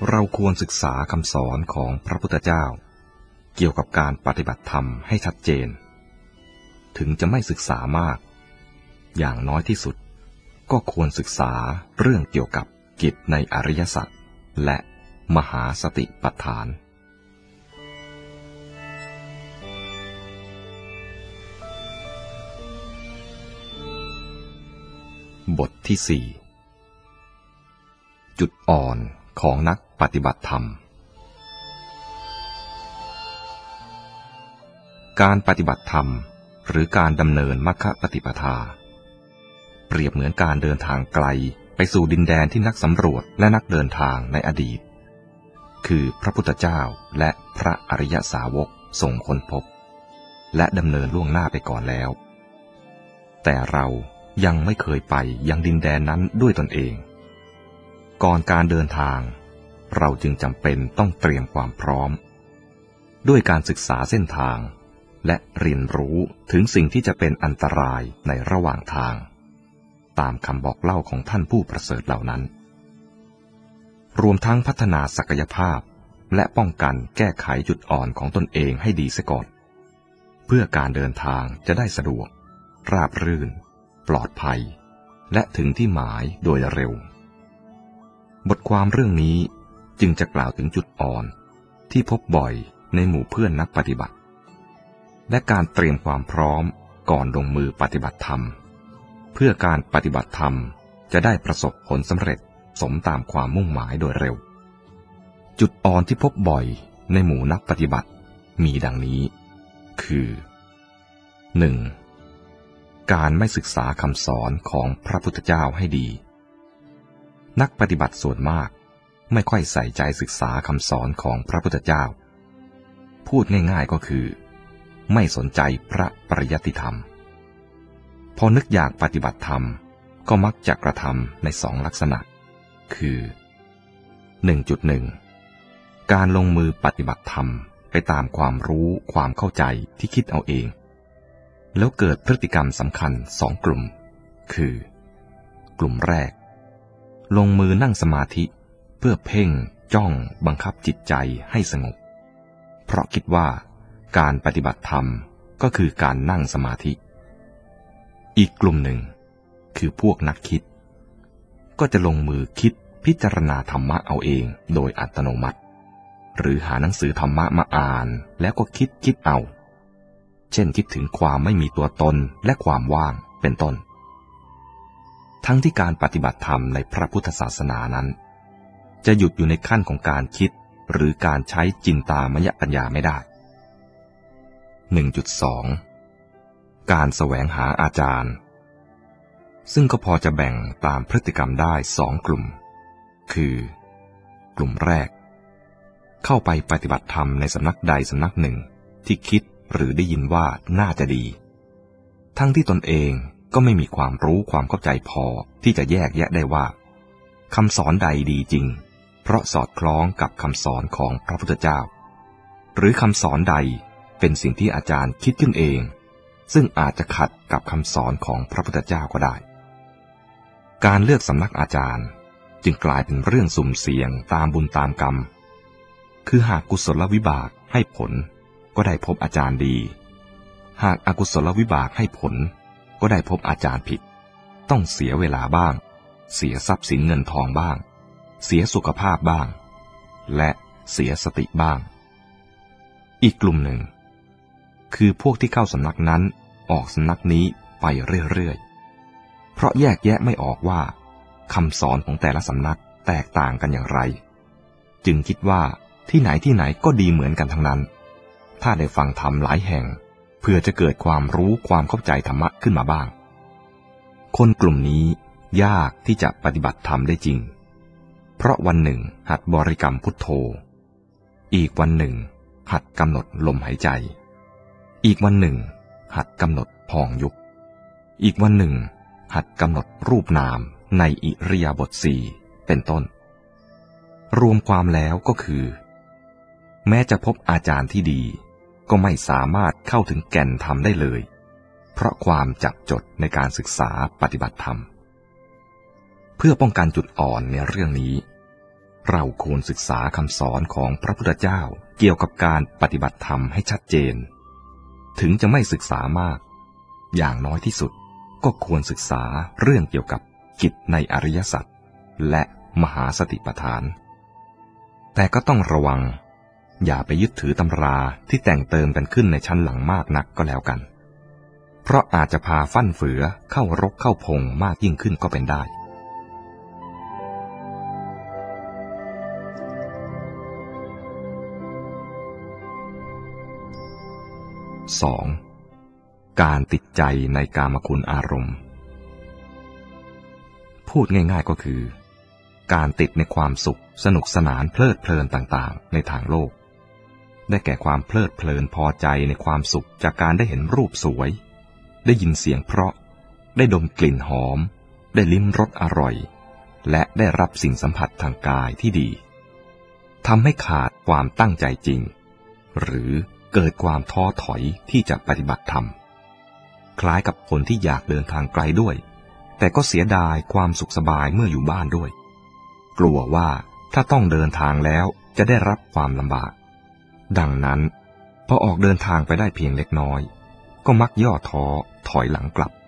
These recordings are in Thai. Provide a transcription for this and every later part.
เราควรศึกษาคำสอนของพระพุทธเจ้าเกี่ยวกับการปฏิบัติธรรมให้ชัดเจนถึงจะไม่ศึกษามากอย่างน้อยที่สุดก็ควรศึกษาเรื่องเกี่ยวกับกิจในอริยสัจและมหาสติปัฏฐานบทที่ 4 จุดอ่อนของนักปฏิบัติธรรมการปฏิบัติธรรมหรือการดำเนินมรรคปฏิปทาเปรียบเหมือนการเดินทางไกลไปสู่ดินแดนที่นักสำรวจและนักเดินทางในอดีตคือพระพุทธเจ้าและพระอริยสาวกส่งค้นพบและดำเนินล่วงหน้าไปก่อนแล้วแต่เรายังไม่เคยไปยังดินแดนนั้นด้วยตนเองก่อนการเดินทางเราจึงจำเป็นต้องเตรียมความพร้อมด้วยการศึกษาเส้นทางและเรียนรู้ถึงสิ่งที่จะเป็นอันตรายในระหว่างทางตามคำบอกเล่าของท่านผู้ประเสริฐเหล่านั้นรวมทั้งพัฒนาศักยภาพและป้องกันแก้ไขจุดอ่อนของตนเองให้ดีเสียก่อนเพื่อการเดินทางจะได้สะดวกราบรื่นปลอดภัยและถึงที่หมายโดยเร็วบทความเรื่องนี้จึงจะกล่าวถึงจุดอ่อนที่พบบ่อยในหมู่เพื่อนนักปฏิบัติและการเตรียมความพร้อมก่อนลงมือปฏิบัติธรรมเพื่อการปฏิบัติธรรมจะได้ประสบผลสำเร็จสมตามความมุ่งหมายโดยเร็วจุดอ่อนที่พบบ่อยในหมู่นักปฏิบัติมีดังนี้คือ 1. การไม่ศึกษาคำสอนของพระพุทธเจ้าให้ดีนักปฏิบัติส่วนมากไม่ค่อยใส่ใจศึกษาคำสอนของพระพุทธเจ้าพูดง่ายๆก็คือไม่สนใจพระปริยัติธรรมพอนึกอยากปฏิบัติธรรมก็มักจะกระทำในสองลักษณะคือ 1.1 การลงมือปฏิบัติธรรมไปตามความรู้ความเข้าใจที่คิดเอาเองแล้วเกิดพฤติกรรมสำคัญสองกลุ่มคือกลุ่มแรกลงมือนั่งสมาธิเพื่อเพ่งจ้องบังคับจิตใจให้สงบเพราะคิดว่าการปฏิบัติธรรมก็คือการนั่งสมาธิอีกกลุ่มหนึ่งคือพวกนักคิดก็จะลงมือคิดพิจารณาธรรมะเอาเองโดยอัตโนมัติหรือหาหนังสือธรรมะมาอ่านแล้วก็คิดเอาเช่นคิดถึงความไม่มีตัวตนและความว่างเป็นต้นทั้งที่การปฏิบัติธรรมในพระพุทธศาสนานั้นจะหยุดอยู่ในขั้นของการคิดหรือการใช้จินตามยปัญญาไม่ได้ 1.2 การแสวงหาอาจารย์ซึ่งก็พอจะแบ่งตามพฤติกรรมได้สองกลุ่มคือกลุ่มแรกเข้าไปปฏิบัติธรรมในสำนักใดสำนักหนึ่งที่คิดหรือได้ยินว่าน่าจะดีทั้งที่ตนเองก็ไม่มีความรู้ความเข้าใจพอที่จะแยกแยะได้ว่าคำสอนใดดีจริงเพราะสอดคล้องกับคำสอนของพระพุทธเจ้าหรือคำสอนใดเป็นสิ่งที่อาจารย์คิดขึ้นเองซึ่งอาจจะขัดกับคำสอนของพระพุทธเจ้าก็ได้การเลือกสำนักอาจารย์จึงกลายเป็นเรื่องสุ่มเสี่ยงตามบุญตามกรรมคือหากกุศลวิบากให้ผลก็ได้พบอาจารย์ดีหากอกุศลวิบากให้ผลก็ได้พบอาจารย์ผิดต้องเสียเวลาบ้างเสียทรัพย์สินเงินทองบ้างเสียสุขภาพบ้างและเสียสติบ้างอีกกลุ่มหนึ่งคือพวกที่เข้าสำนักนั้นออกสำนักนี้ไปเรื่อยๆเพราะแยกแยะไม่ออกว่าคำสอนของแต่ละสำนักแตกต่างกันอย่างไรจึงคิดว่าที่ไหนก็ดีเหมือนกันทั้งนั้นถ้าได้ฟังธรรมหลายแห่งเพื่อจะเกิดความรู้ความเข้าใจธรรมะขึ้นมาบ้างคนกลุ่มนี้ยากที่จะปฏิบัติธรรมได้จริงเพราะวันหนึ่งหัดบริกรรมพุทโธอีกวันหนึ่งหัดกำหนดลมหายใจอีกวันหนึ่งหัดกำหนดพองยุบอีกวันหนึ่งหัดกำหนดรูปนามในอิริยาบถสี่เป็นต้นรวมความแล้วก็คือแม้จะพบอาจารย์ที่ดีก็ไม่สามารถเข้าถึงแก่นธรรมได้เลยเพราะความจับจดในการศึกษาปฏิบัติธรรมเพื่อป้องกันจุดอ่อนในเรื่องนี้เราควรศึกษาคำสอนของพระพุทธเจ้าเกี่ยวกับการปฏิบัติธรรมให้ชัดเจนถึงจะไม่ศึกษามากอย่างน้อยที่สุดก็ควรศึกษาเรื่องเกี่ยวกับกิจในอริยสัจและมหาสติปัฏฐานแต่ก็ต้องระวังอย่าไปยึดถือตำราที่แต่งเติมกันขึ้นในชั้นหลังมากนักก็แล้วกันเพราะอาจจะพาฟั่นเฟือเข้ารกเข้าพงมากยิ่งขึ้นก็เป็นได้2. การติดใจในกามคุณอารมณ์พูดง่ายๆก็คือการติดในความสุขสนุกสนานเพลิดเพลินต่างๆในทางโลกได้แก่ความเพลิดเพลินพอใจในความสุขจากการได้เห็นรูปสวยได้ยินเสียงเพราะได้ดมกลิ่นหอมได้ลิ้มรสอร่อยและได้รับสิ่งสัมผัสทางกายที่ดีทำให้ขาดความตั้งใจจริงหรือเกิดความท้อถอยที่จะปฏิบัติธรรมคล้ายกับคนที่อยากเดินทางไกลด้วยแต่ก็เสียดายความสุขสบายเมื่ออยู่บ้านด้วยกลัวว่าถ้าต้องเดินทางแล้วจะได้รับความลำบากดังนั้นพอออกเดินทางไปได้เพียงเล็กน้อยก็มักย่อท้อถอยหลังกลับ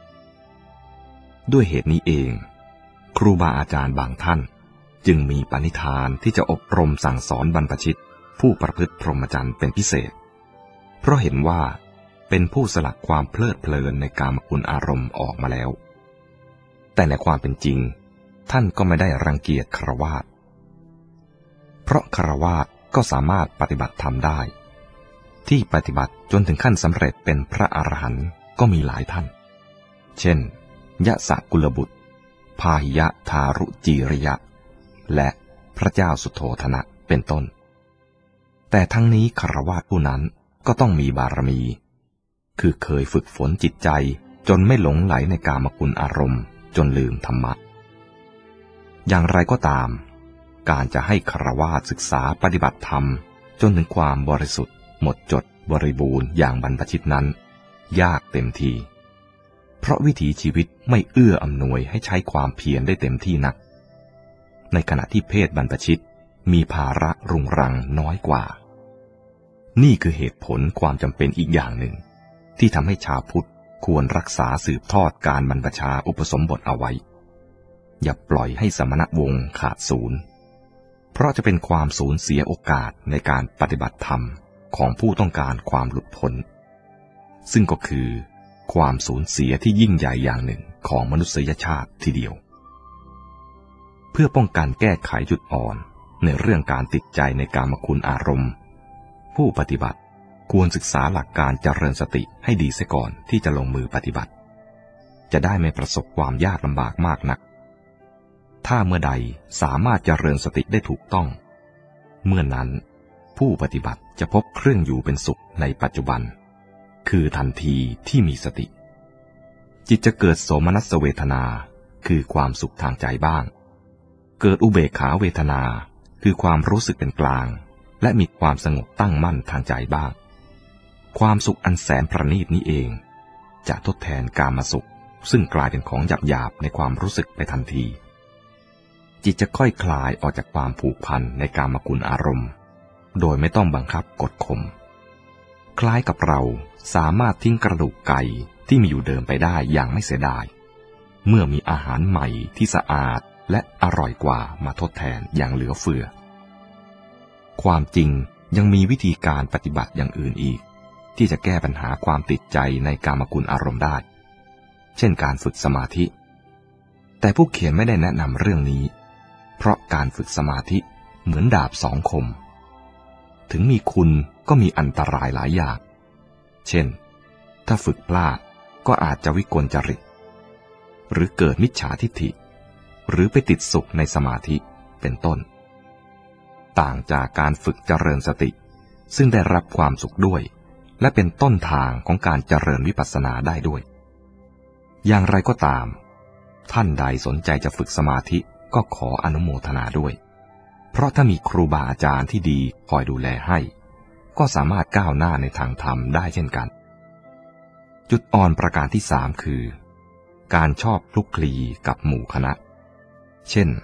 ด้วยเหตุนี้เองครูบาอาจารย์บางท่านจึงมีปณิธานที่จะอบรมสั่งสอนบรรพชิตผู้ประพฤติพรหมจรรย์เป็นพิเศษเพราะเห็นว่าเป็นผู้สลัดความเพลิดเพลินในกามคุณอารมณ์ออกมาแล้วแต่ในความเป็นจริงท่านก็ไม่ได้รังเกียจฆราวาสเพราะฆราวาสก็สามารถปฏิบัติธรรมได้ที่ปฏิบัติจนถึงขั้นสำเร็จเป็นพระอรหันต์ก็มีหลายท่านเช่นยะสะกุลบุตรพาหิยะทารุจีริยะและพระเจ้าสุโธทนะเป็นต้นแต่ทั้งนี้ฆราวาสผู้นั้นก็ต้องมีบารมีคือเคยฝึกฝนจิตใจจนไม่หลงไหลในกามคุณอารมณ์จนลืมธรรมะอย่างไรก็ตามการจะให้ฆราวาสศึกษาปฏิบัติธรรมจนถึงความบริสุทธิ์หมดจดบริบูรณ์อย่างบรรพชิตนั้นยากเต็มทีเพราะวิถีชีวิตไม่เอื้ออำนวยให้ใช้ความเพียรได้เต็มที่นักในขณะที่เพศบรรพชิตมีภาระรุงรังน้อยกว่านี่คือเหตุผลความจำเป็นอีกอย่างหนึ่งที่ทำให้ชาวพุทธควรรักษาสืบทอดการบรรพชาอุปสมบทเอาไว้อย่าปล่อยให้สมณวงศ์ขาดศูนย์เพราะจะเป็นความสูญเสียโอกาสในการปฏิบัติธรรมของผู้ต้องการความหลุดพ้นซึ่งก็คือความสูญเสียที่ยิ่งใหญ่อย่างหนึ่งของมนุษยชาติทีเดียวเพื่อป้องกันแก้ไขจุดอ่อนในเรื่องการติดใจในกามคุณอารมณ์ผู้ปฏิบัติควรศึกษาหลักการเจริญสติให้ดีเสียก่อนที่จะลงมือปฏิบัติจะได้ไม่ประสบความยากลำบากมากนักถ้าเมื่อใดสามารถเจริญสติได้ถูกต้องเมื่อนั้นผู้ปฏิบัติจะพบเครื่องอยู่เป็นสุขในปัจจุบันคือทันทีที่มีสติจิตจะเกิดโสมนัสเวทนาคือความสุขทางใจบ้างเกิดอุเบกขาเวทนาคือความรู้สึกเป็นกลางและมีความสงบตั้งมั่นทางใจบ้างความสุขอันแสนประณีตนี้เองจะทดแทนกามสุขซึ่งกลายเป็นของหยาบๆในความรู้สึกไปทันทีจิตจะค่อยคลายออกจากความผูกพันในกามคุณอารมณ์โดยไม่ต้องบังคับกดข่มคล้ายกับเราสามารถทิ้งกระดูกไก่ที่มีอยู่เดิมไปได้อย่างไม่เสียดายเมื่อมีอาหารใหม่ที่สะอาดและอร่อยกว่ามาทดแทนอย่างเหลือเฟือความจริงยังมีวิธีการปฏิบัติอย่างอื่นอีกที่จะแก้ปัญหาความติดใจในกามคุณอารมณ์ได้เช่นการฝึกสมาธิแต่ผู้เขียนไม่ได้แนะนำเรื่องนี้เพราะการฝึกสมาธิเหมือนดาบสองคมถึงมีคุณก็มีอันตรายหลายอย่างเช่นถ้าฝึกพลาดก็อาจจะวิกลจริตหรือเกิดมิจฉาทิฏฐิหรือไปติดสุขในสมาธิเป็นต้นต่างจากการฝึกเจริญสติซึ่งได้รับความสุขด้วยและเป็นต้นทางของการเจริญวิปัสสนาได้ด้วยอย่างไรก็ตามท่านใดสนใจจะฝึกสมาธิก็ขออนุโมทนาด้วยเพราะถ้ามีครูบาอาจารย์ที่ดีคอยดูแลให้ก็สามารถก้าวหน้าในทางธรรมได้เช่นกันจุดอ่อนประการที่3คือการชอบคลุกคลีกับหมู่คณะเช่น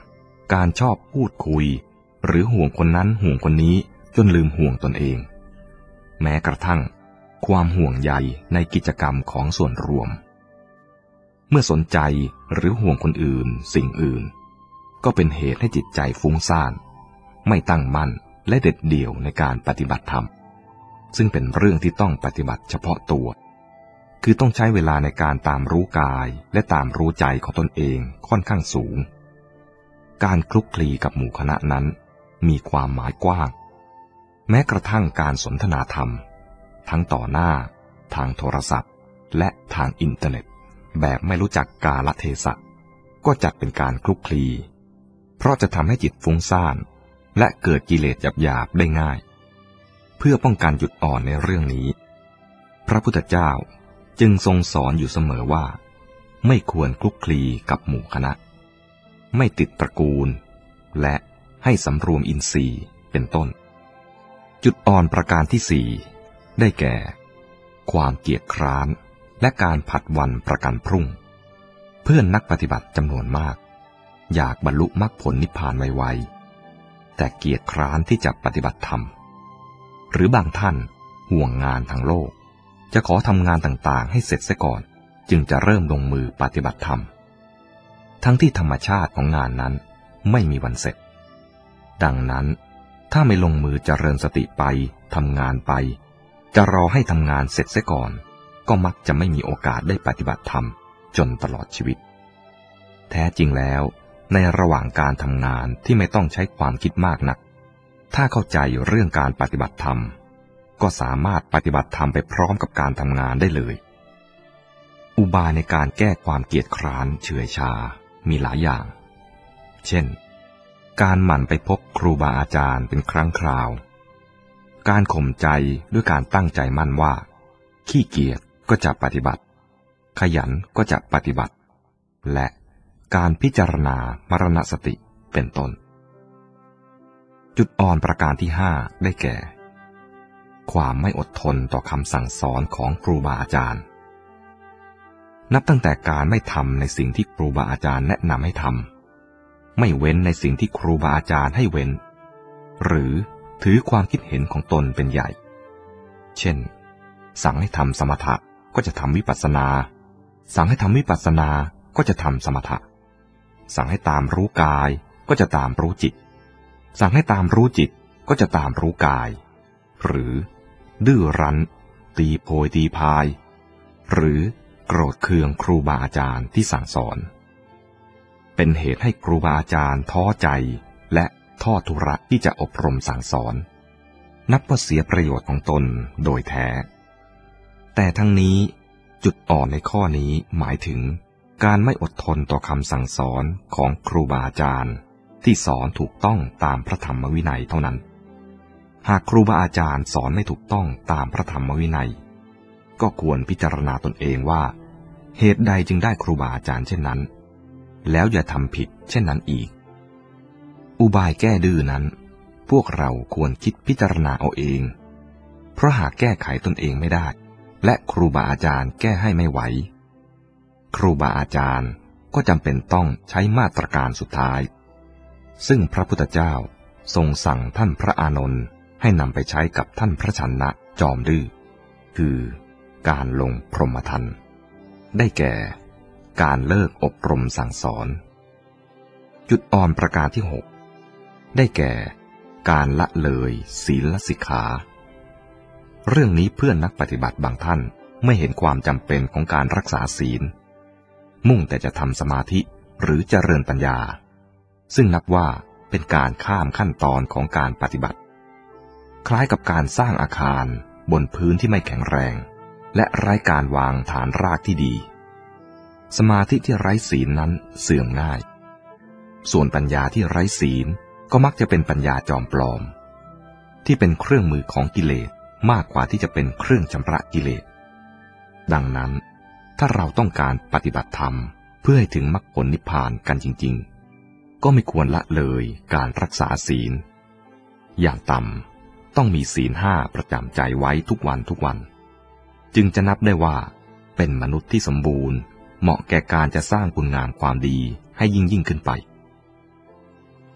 การชอบพูดคุยหรือห่วงคนนั้นห่วงคนนี้จนลืมห่วงตนเองแม้กระทั่งความห่วงใยในกิจกรรมของส่วนรวมเมื่อสนใจหรือห่วงคนอื่นสิ่งอื่นก็เป็นเหตุให้จิตใจฟุ้งซ่านไม่ตั้งมั่นและเด็ดเดี่ยวในการปฏิบัติธรรมซึ่งเป็นเรื่องที่ต้องปฏิบัติเฉพาะตัวคือต้องใช้เวลาในการตามรู้กายและตามรู้ใจของตนเองค่อนข้างสูงการคลุกคลีกับหมู่คณะนั้นมีความหมายกว้างแม้กระทั่งการสนทนาธรรมทั้งต่อหน้าทางโทรศัพท์และทางอินเทอร์เน็ตแบบไม่รู้จักกาลเทศะก็จัดเป็นการคลุกคลีเพราะจะทำให้จิตฟุ้งซ่านและเกิดกิเลสหยาบๆได้ง่ายเพื่อป้องกันจุดอ่อนในเรื่องนี้พระพุทธเจ้าจึงทรงสอนอยู่เสมอว่าไม่ควรคลุกคลีกับหมู่คณะไม่ติดตระกูลและให้สำรวมอินทรีย์เป็นต้นจุดอ่อนประการที่สี่ได้แก่ความเกียจคร้านและการผัดวันประกันพรุ่งเพื่อนนักปฏิบัติจำนวนมากอยากบรรลุมรรคผลนิพพานไวๆแต่เกียจคร้านที่จะปฏิบัติธรรมหรือบางท่านห่วงงานทางโลกจะขอทำงานต่างๆให้เสร็จเสียก่อนจึงจะเริ่มลงมือปฏิบัติธรรมทั้งที่ธรรมชาติของงานนั้นไม่มีวันเสร็จดังนั้นถ้าไม่ลงมือเจริญสติไปทำงานไปจะรอให้ทำงานเสร็จเสียก่อนก็มักจะไม่มีโอกาสได้ปฏิบัติธรรมจนตลอดชีวิตแท้จริงแล้วในระหว่างการทำงานที่ไม่ต้องใช้ความคิดมากนักถ้าเข้าใจเรื่องการปฏิบัติธรรมก็สามารถปฏิบัติธรรมไปพร้อมกับการทำงานได้เลยอุบายในการแก้ความเกียจคร้านเฉื่อยชามีหลายอย่างเช่นการหมั่นไปพบครูบาอาจารย์เป็นครั้งคราวการข่มใจด้วยการตั้งใจมั่นว่าขี้เกียจก็จะปฏิบัติขยันก็จะปฏิบัติและการพิจารณามรณสติเป็นต้นจุดอ่อนประการที่ห้าได้แก่ความไม่อดทนต่อคำสั่งสอนของครูบาอาจารย์นับตั้งแต่การไม่ทำในสิ่งที่ครูบาอาจารย์แนะนำให้ทำไม่เว้นในสิ่งที่ครูบาอาจารย์ให้เว้นหรือถือความคิดเห็นของตนเป็นใหญ่เช่นสั่งให้ทำสมถะก็จะทำวิปัสสนาสั่งให้ทำวิปัสสนาก็จะทำสมถะสั่งให้ตามรู้กายก็จะตามรู้จิตสั่งให้ตามรู้จิตก็จะตามรู้กายหรือดื้อรั้นตีโพยตีพายหรือโกรธเคืองครูบาอาจารย์ที่สั่งสอนเป็นเหตุให้ครูบาอาจารย์ท้อใจและทอดทุระที่จะอบรมสั่งสอนนับว่าเสียประโยชน์ของตนโดยแท้แต่ทั้งนี้จุดอ่อนในข้อนี้หมายถึงการไม่อดทนต่อคำสั่งสอนของครูบาอาจารย์ที่สอนถูกต้องตามพระธรรมวินัยเท่านั้นหากครูบาอาจารย์สอนไม่ถูกต้องตามพระธรรมวินัยก็ควรพิจารณาตนเองว่าเหตุใดจึงได้ครูบาอาจารย์เช่นนั้นแล้วอย่าทำผิดเช่นนั้นอีกอุบายแก้ดื้อนั้นพวกเราควรคิดพิจารณาเอาเองเพราะหากแก้ไขตนเองไม่ได้และครูบาอาจารย์แก้ให้ไม่ไหวครูบาอาจารย์ก็จำเป็นต้องใช้มาตรการสุดท้ายซึ่งพระพุทธเจ้าทรงสั่งท่านพระอานนท์ให้นำไปใช้กับท่านพระชนะจอมดื้อคือการลงพรหมทัณฑ์ได้แก่การเลิกอบรมสั่งสอนจุดอ่อนประการที่หกได้แก่การละเลยศีลสิกขาเรื่องนี้เพื่อนนักปฏิบัติบางท่านไม่เห็นความจำเป็นของการรักษาศีลมุ่งแต่จะทำสมาธิหรือเจริญปัญญาซึ่งนับว่าเป็นการข้ามขั้นตอนของการปฏิบัติคล้ายกับการสร้างอาคารบนพื้นที่ไม่แข็งแรงและไร้การวางฐานรากที่ดีสมาธิที่ไร้ศีลนั้นเสื่อมง่ายส่วนปัญญาที่ไร้ศีลก็มักจะเป็นปัญญาจอมปลอมที่เป็นเครื่องมือของกิเลสมากกว่าที่จะเป็นเครื่องชำระกิเลสดังนั้นถ้าเราต้องการปฏิบัติธรรมเพื่อให้ถึงมรรคผลนิพพานกันจริงๆก็ไม่ควรละเลยการรักษาศีลอย่างต่ำต้องมีศีลห้าประจำใจไว้ทุกวันจึงจะนับได้ว่าเป็นมนุษย์ที่สมบูรณ์เหมาะแก่การจะสร้างคุณงามความดีให้ยิ่งขึ้นไป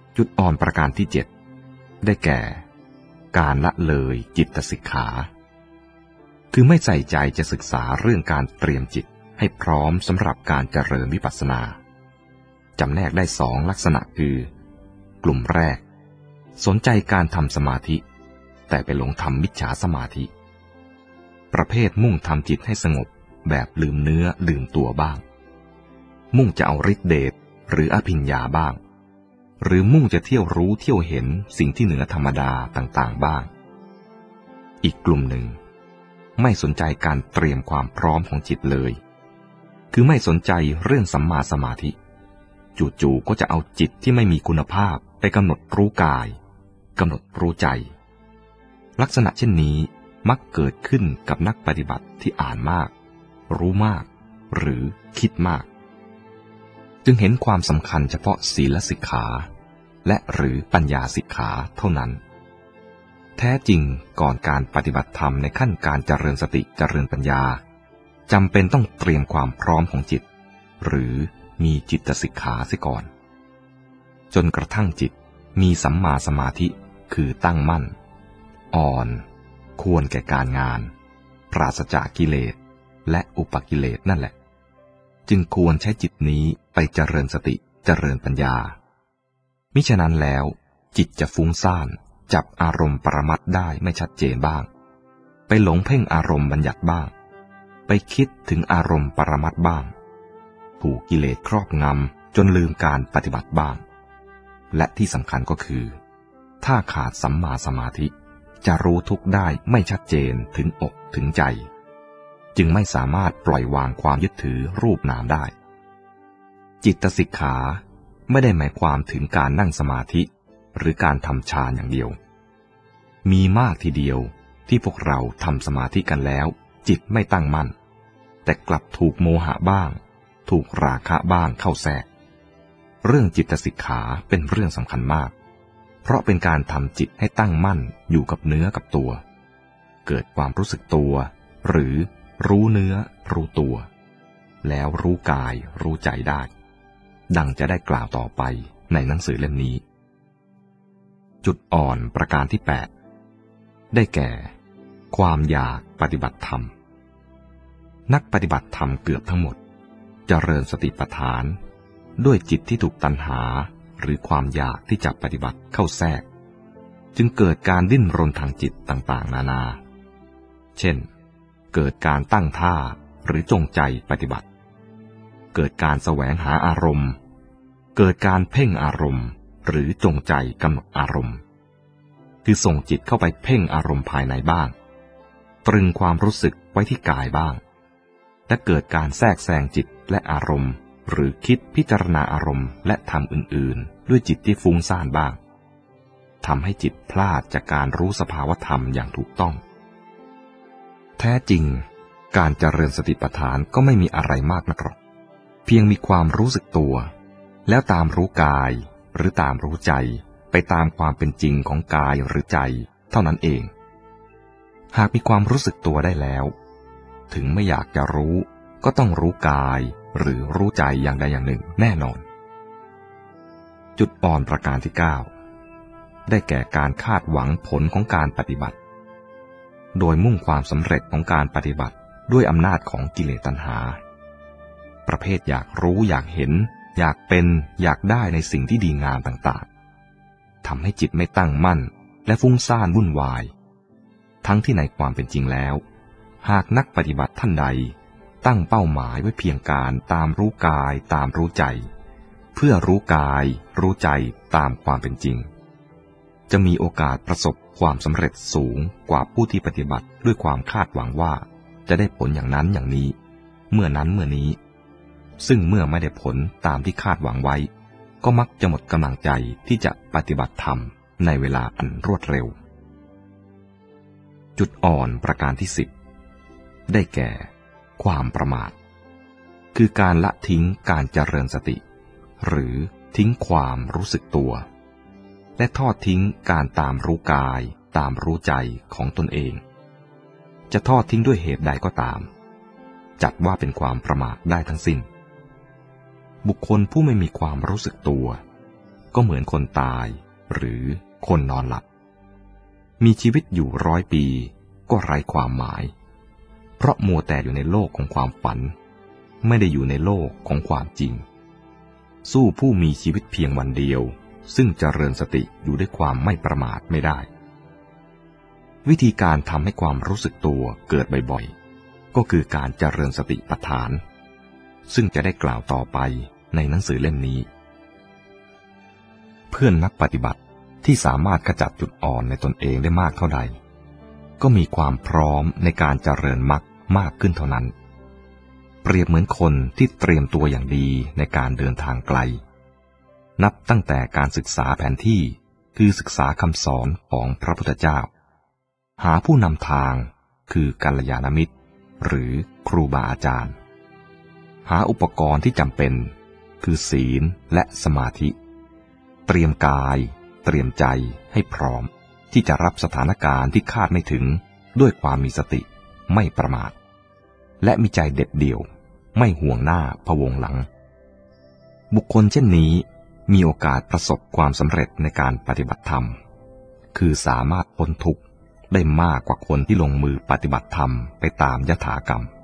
จุดอ่อนประการที่ 7 ได้แก่การละเลยจิตสิกขาคือไม่ใส่ใจจะศึกษาเรื่องการเตรียมจิตให้พร้อมสำหรับการเจริญวิปัสสนาจำแนกได้2 ลักษณะคือกลุ่มแรกสนใจการทำสมาธิแต่ไปหลงทำมิจฉาสมาธิประเภทมุ่งทำจิตให้สงบแบบลืมเนื้อลืมตัวบ้างมุ่งจะเอาฤทธิเดชหรืออภิญญาบ้างหรือมุ่งจะเที่ยวรู้เที่ยวเห็นสิ่งที่เหนือธรรมดาต่างๆบ้างอีกกลุ่มหนึ่งไม่สนใจการเตรียมความพร้อมของจิตเลยคือไม่สนใจเรื่องสัมมาสมาธิจู่ๆก็จะเอาจิตที่ไม่มีคุณภาพไปกำหนดรู้กายกำหนดรู้ใจลักษณะเช่นนี้มักเกิดขึ้นกับนักปฏิบัติที่อ่านมากรู้มากหรือคิดมากจึงเห็นความสำคัญเฉพาะศีลสิกขาและหรือปัญญาสิกขาเท่านั้นแท้จริงก่อนการปฏิบัติธรรมในขั้นการเจริญสติเจริญปัญญาจำเป็นต้องเตรียมความพร้อมของจิตหรือมีจิตสิกขาเสียก่อนจนกระทั่งจิตมีสัมมาสมาธิคือตั้งมั่นอ่อนควรแก่การงานปราศจากกิเลสและอุปกิเลสนั่นแหละจึงควรใช้จิตนี้ไปเจริญสติเจริญปัญญามิฉะนั้นแล้วจิตจะฟุ้งซ่านจับอารมณ์ปรมัตถ์ได้ไม่ชัดเจนบ้างไปหลงเพ่งอารมณ์บัญญัติบ้างไปคิดถึงอารมณ์ปรมัตถ์บ้างถูกกิเลสครอบงำจนลืมการปฏิบัติบ้างและที่สำคัญก็คือถ้าขาดสัมมาสมาธิจะรู้ทุกข์ได้ไม่ชัดเจนถึงอกถึงใจจึงไม่สามารถปล่อยวางความยึดถือรูปนามได้จิตสิกขาไม่ได้หมายความถึงการนั่งสมาธิหรือการทำฌานอย่างเดียวมีมากทีเดียวที่พวกเราทำสมาธิกันแล้วจิตไม่ตั้งมั่นแต่กลับถูกโมหะบ้างถูกราคะบ้างเข้าแทรกเรื่องจิตสิกขาเป็นเรื่องสำคัญมากเพราะเป็นการทำจิตให้ตั้งมั่นอยู่กับเนื้อกับตัวเกิดความรู้สึกตัวหรือรู้เนื้อรู้ตัวแล้วรู้กายรู้ใจได้ดังจะได้กล่าวต่อไปในหนังสือเล่มนี้จุดอ่อนประการที่ 8 ได้แก่ความอยากปฏิบัติธรรมนักปฏิบัติธรรมเกือบทั้งหมดเจริญสติปัฏฐานด้วยจิตที่ถูกตัณหาหรือความอยากที่จะปฏิบัติเข้าแทรกจึงเกิดการดิ้นรนทางจิตต่างๆนานาเช่นเกิดการตั้งท่าหรือจงใจปฏิบัติเกิดการแสวงหาอารมณ์เกิดการเพ่งอารมณ์หรือจงใจกำหนดอารมณ์คือส่งจิตเข้าไปเพ่งอารมณ์ภายในบ้างตรึงความรู้สึกไว้ที่กายบ้างและเกิดการแทรกแซงจิตและอารมณ์หรือคิดพิจารณาอารมณ์และทำอื่นๆด้วยจิตที่ฟุ้งซ่านบ้างทำให้จิตพลาดจากการรู้สภาวธรรมอย่างถูกต้องแท้จริงการเจริญสติปัฏฐานก็ไม่มีอะไรมากนักหรอกเพียงมีความรู้สึกตัวแล้วตามรู้กายหรือตามรู้ใจไปตามความเป็นจริงของกายหรือใจเท่านั้นเองหากมีความรู้สึกตัวได้แล้วถึงไม่อยากจะรู้ก็ต้องรู้กายหรือรู้ใจอย่างใดอย่างหนึ่งแน่นอนจุดอ่อนประการที่ 9 ได้แก่การคาดหวังผลของการปฏิบัติโดยมุ่งความสำเร็จของการปฏิบัติด้วยอำนาจของกิเลสตัณหาประเภทอยากรู้อยากเห็นอยากเป็นอยากได้ในสิ่งที่ดีงามต่างๆทำให้จิตไม่ตั้งมั่นและฟุ้งซ่านวุ่นวายทั้งที่ในความเป็นจริงแล้วหากนักปฏิบัติท่านใดตั้งเป้าหมายไว้เพียงการตามรู้กายตามรู้ใจเพื่อรู้กายรู้ใจตามความเป็นจริงจะมีโอกาสประสบความสำเร็จสูงกว่าผู้ที่ปฏิบัติด้วยความคาดหวังว่าจะได้ผลอย่างนั้นอย่างนี้เมื่อนั้นเมื่อนี้ซึ่งเมื่อไม่ได้ผลตามที่คาดหวังไว้ก็มักจะหมดกำลังใจที่จะปฏิบัติธรรมในเวลาอันรวดเร็วจุดอ่อนประการที่ 10 ได้แก่ความประมาทคือการละทิ้งการเจริญสติหรือทิ้งความรู้สึกตัวและทอดทิ้งการตามรู้กายตามรู้ใจของตนเองจะทอดทิ้งด้วยเหตุใดก็ตามจัดว่าเป็นความประมาทได้ทั้งสิ้นบุคคลผู้ไม่มีความรู้สึกตัวก็เหมือนคนตายหรือคนนอนหลับมีชีวิตอยู่100 ปีก็ไร้ความหมายเพราะมัวแต่อยู่ในโลกของความฝันไม่ได้อยู่ในโลกของความจริงสู้ผู้มีชีวิตเพียงวันเดียวซึ่งเจริญสติอยู่ด้วยความไม่ประมาทไม่ได้วิธีการทำให้ความรู้สึกตัวเกิดบ่อยๆก็คือการเจริญสติปัฏฐานซึ่งจะได้กล่าวต่อไปในหนังสือเล่มนี้เพื่อนนักปฏิบัติที่สามารถขจัดจุดอ่อนในตนเองได้มากเท่าใดก็มีความพร้อมในการเจริญมรรคมากขึ้นเท่านั้นเปรียบเหมือนคนที่เตรียมตัวอย่างดีในการเดินทางไกลนับตั้งแต่การศึกษาแผนที่คือศึกษาคำสอนของพระพุทธเจ้าหาผู้นำทางคือกัลยาณมิตรหรือครูบาอาจารย์หาอุปกรณ์ที่จำเป็นคือศีลและสมาธิเตรียมกายเตรียมใจให้พร้อมที่จะรับสถานการณ์ที่คาดไม่ถึงด้วยความมีสติไม่ประมาทและมีใจเด็ดเดี่ยวไม่ห่วงหน้าพะวงหลังบุคคลเช่นนี้มีโอกาสประสบความสำเร็จในการปฏิบัติธรรมคือสามารถพ้นทุกข์ได้มากกว่าคนที่ลงมือปฏิบัติธรรมไปตามยถากรรม